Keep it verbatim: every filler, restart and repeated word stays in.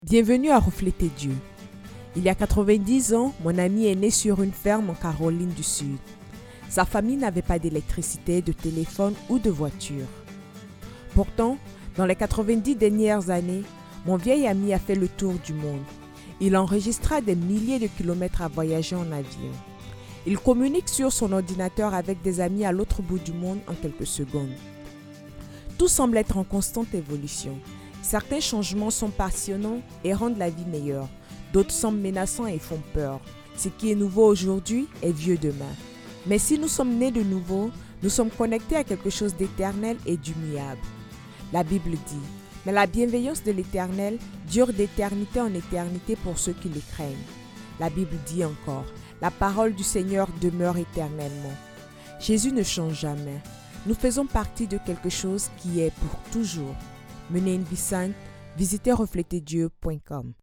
Bienvenue à Refléter Dieu. Il y a quatre-vingt-dix ans, mon ami est né sur une ferme en Caroline du Sud. Sa famille n'avait pas d'électricité, de téléphone ou de voiture. Pourtant, dans les quatre-vingt-dix dernières années, mon vieil ami a fait le tour du monde. Il enregistra des milliers de kilomètres à voyager en avion. Il communique sur son ordinateur avec des amis à l'autre bout du monde en quelques secondes. Tout semble être en constante évolution. Certains changements sont passionnants et rendent la vie meilleure. D'autres semblent menaçants et font peur. Ce qui est nouveau aujourd'hui est vieux demain. Mais si nous sommes nés de nouveau, nous sommes connectés à quelque chose d'éternel et d'immuable. La Bible dit « Mais la bienveillance de l'Éternel dure d'éternité en éternité pour ceux qui le craignent. » La Bible dit encore « La parole du Seigneur demeure éternellement. » Jésus ne change jamais. Nous faisons partie de quelque chose qui est pour toujours. Mener une vie sainte, visitez refléter dieu point com.